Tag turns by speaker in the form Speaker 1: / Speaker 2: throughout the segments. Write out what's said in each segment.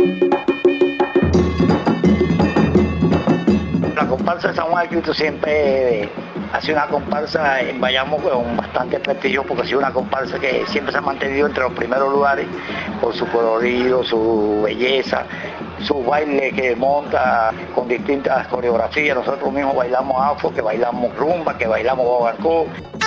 Speaker 1: La comparsa de San Juan del Cristo siempre ha sido una comparsa en Bayamo con bastante prestigio, porque ha sido una comparsa que siempre se ha mantenido entre los primeros lugares por su colorido, su belleza, su baile que monta con distintas coreografías. Nosotros mismos bailamos afro, que bailamos rumba, que bailamos guaguancó.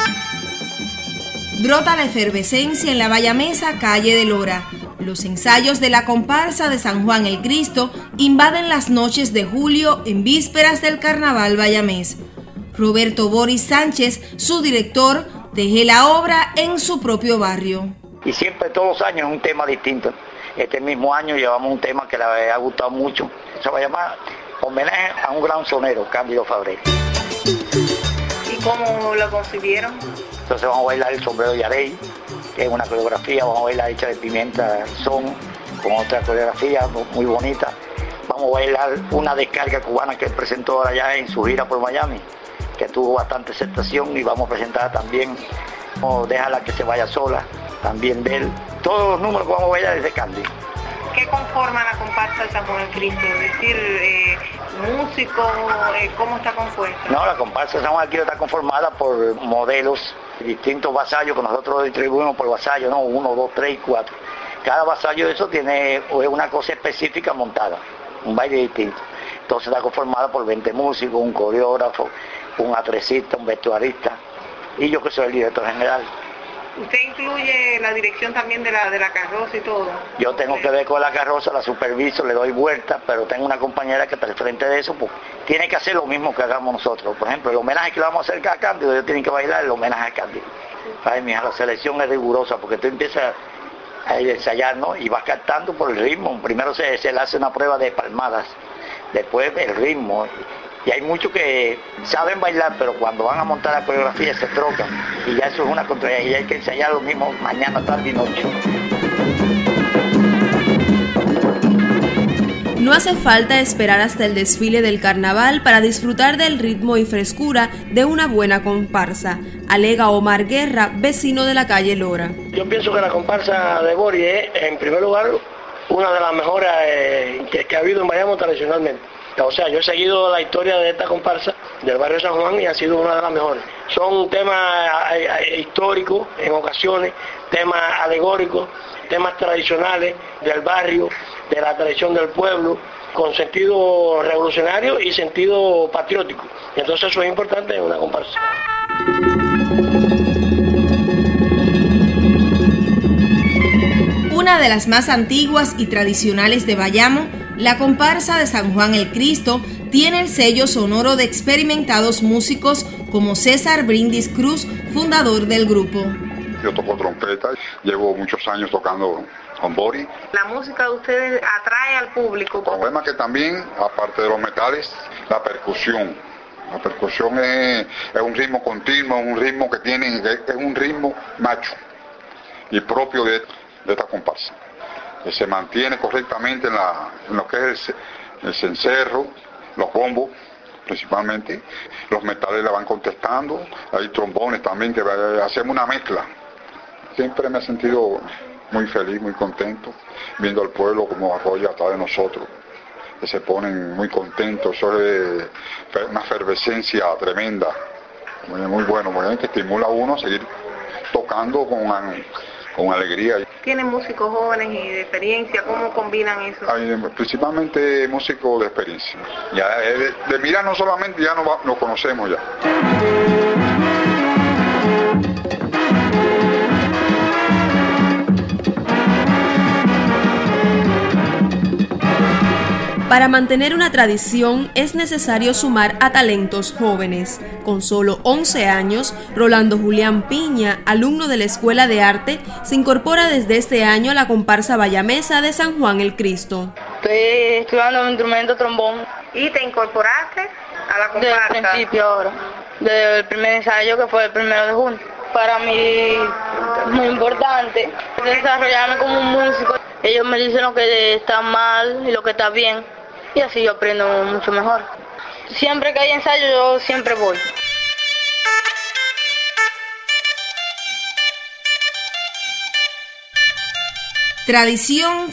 Speaker 2: Brota la efervescencia en la bayamesa calle de Lora. Los ensayos de la comparsa de San Juan el Cristo invaden las noches de julio en vísperas del carnaval bayamés. Roberto Boris Sánchez, su director, teje la obra en su propio barrio.
Speaker 1: Y siempre, todos los años, es un tema distinto. Este mismo año llevamos un tema que le ha gustado mucho. Se va a llamar Homenaje a un gran sonero, Cándido Fabré.
Speaker 3: ¿Y cómo lo concibieron?
Speaker 1: Entonces vamos a bailar el sombrero Yarey, que es una coreografía, vamos a bailar Hecha de Pimienta Son, con otra coreografía muy bonita. Vamos a bailar una descarga cubana que él presentó ahora ya en su gira por Miami, que tuvo bastante aceptación, y vamos a presentar también Déjala que se vaya sola, también de él. Todos los números que vamos a bailar es de Cándido.
Speaker 3: ¿Qué conforma la comparsa de San Juan el Cristo? Es decir, músicos, ¿cómo está compuesta?
Speaker 1: No, la comparsa de San Juan el Cristo está conformada por modelos, distintos vasallos que nosotros distribuimos por vasallo, ¿no? 1, 2, 3 y 4. Cada vasallo de eso tiene una cosa específica montada, un baile distinto. Entonces está conformada por 20 músicos, un coreógrafo, un atrecista, un vestuarista, y yo que soy el director general.
Speaker 3: ¿Usted incluye la dirección también de la carroza y todo?
Speaker 1: Yo tengo que ver con la carroza, la superviso, le doy vueltas, pero tengo una compañera que está al frente de eso, pues tiene que hacer lo mismo que hagamos nosotros. Por ejemplo, el homenaje que le vamos a hacer a Cándido, ellos tienen que bailar el homenaje a Cándido. Ay, mija, la selección es rigurosa, porque tú empiezas a ensayar, ¿no? Y vas captando por el ritmo. Primero se le hace una prueba de palmadas, después el ritmo. Y hay muchos que saben bailar, pero cuando van a montar la coreografía se trocan. Y ya eso es una contraria. Y hay que ensayar lo mismo mañana, tarde y noche.
Speaker 2: No hace falta esperar hasta el desfile del carnaval para disfrutar del ritmo y frescura de una buena comparsa, alega Omar Guerra, vecino de la calle Lora.
Speaker 4: Yo pienso que la comparsa de Boris es, en primer lugar, una de las mejores que ha habido en Bayamo tradicionalmente. O sea, yo he seguido la historia de esta comparsa del barrio San Juan y ha sido una de las mejores. Son temas históricos en ocasiones, temas alegóricos, temas tradicionales del barrio, de la tradición del pueblo, con sentido revolucionario y sentido patriótico. Entonces eso es importante en una comparsa.
Speaker 2: Una de las más antiguas y tradicionales de Bayamo, la comparsa de San Juan el Cristo tiene el sello sonoro de experimentados músicos como César Brindis Cruz, fundador del grupo.
Speaker 5: Yo toco trompeta, llevo muchos años tocando con Boris.
Speaker 3: La música de ustedes atrae al público.
Speaker 5: El problema es que también, aparte de los metales, la percusión. La percusión es un ritmo continuo, un ritmo que tiene, es un ritmo macho y propio de esta comparsa. Que se mantiene correctamente en lo que es el cencerro, los bombos principalmente, los metales la van contestando, hay trombones también, que hacemos una mezcla. Siempre me he sentido muy feliz, muy contento, viendo al pueblo como arrolla atrás de nosotros, que se ponen muy contentos. Eso es una efervescencia tremenda, muy bueno, que estimula a uno a seguir tocando con alegría.
Speaker 3: ¿Tienen músicos jóvenes y de experiencia? ¿Cómo combinan eso?
Speaker 5: Principalmente músicos de experiencia. Ya de mirar no solamente, ya nos conocemos ya.
Speaker 2: Para mantener una tradición es necesario sumar a talentos jóvenes. Con solo 11 años, Rolando Julián Piña, alumno de la Escuela de Arte, se incorpora desde este año a la comparsa bayamesa de San Juan el Cristo.
Speaker 6: Estoy estudiando un instrumento trombón.
Speaker 3: ¿Y te incorporaste a la comparsa?
Speaker 6: Desde el principio ahora, desde el primer ensayo que fue el 1 de junio. Para mí es muy importante desarrollarme como un músico. Ellos me dicen lo que está mal y lo que está bien. Y así yo aprendo mucho mejor. Siempre que hay ensayo, yo siempre voy.
Speaker 2: Tradición,